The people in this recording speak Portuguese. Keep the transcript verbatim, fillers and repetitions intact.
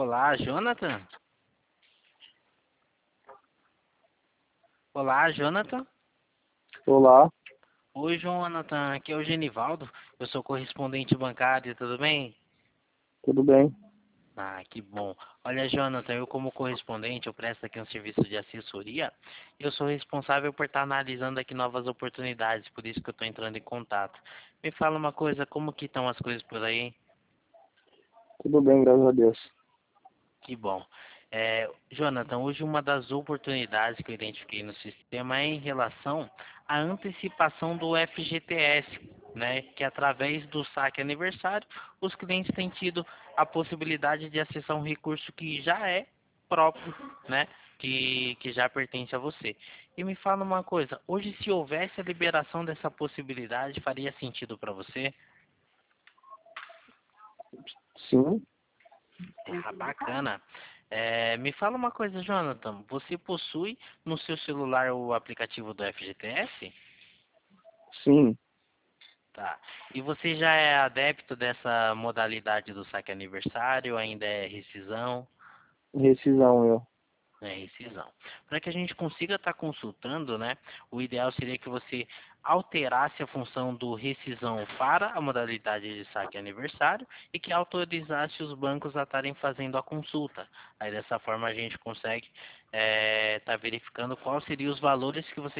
Olá, Jonathan? Olá, Jonathan? Olá, Oi, Jonathan, aqui é o Genivaldo, eu sou correspondente bancário, tudo bem? tudo bem? Ah, que bom. Olha, Jonathan, eu como correspondente, eu presto aqui um serviço de assessoria, eu sou responsável por estar analisando aqui novas oportunidades, por isso que eu estou entrando em contato. Me fala uma coisa, como que estão as coisas por aí? Tudo bem, graças a Deus. Que bom. É, Jonathan, hoje uma das oportunidades que eu identifiquei no sistema é em relação à antecipação do F G T S, né? Que através do saque aniversário, os clientes têm tido a possibilidade de acessar um recurso que já é próprio, né? Que, que já pertence a você. E me fala uma coisa, hoje se houvesse a liberação dessa possibilidade, faria sentido para você? Sim, Ah, bacana. É, me fala uma coisa, Jonathan. Você possui no seu celular o aplicativo do F G T S? sim, Tá. E você já é adepto dessa modalidade do saque aniversário? Ainda é rescisão? rescisão eu. É, rescisão. Para que a gente consiga estar consultando, né? O ideal seria que você alterasse a função do rescisão para a modalidade de saque aniversário e que autorizasse os bancos a estarem fazendo a consulta. Aí dessa forma a gente consegue estar verificando quais seriam os valores que você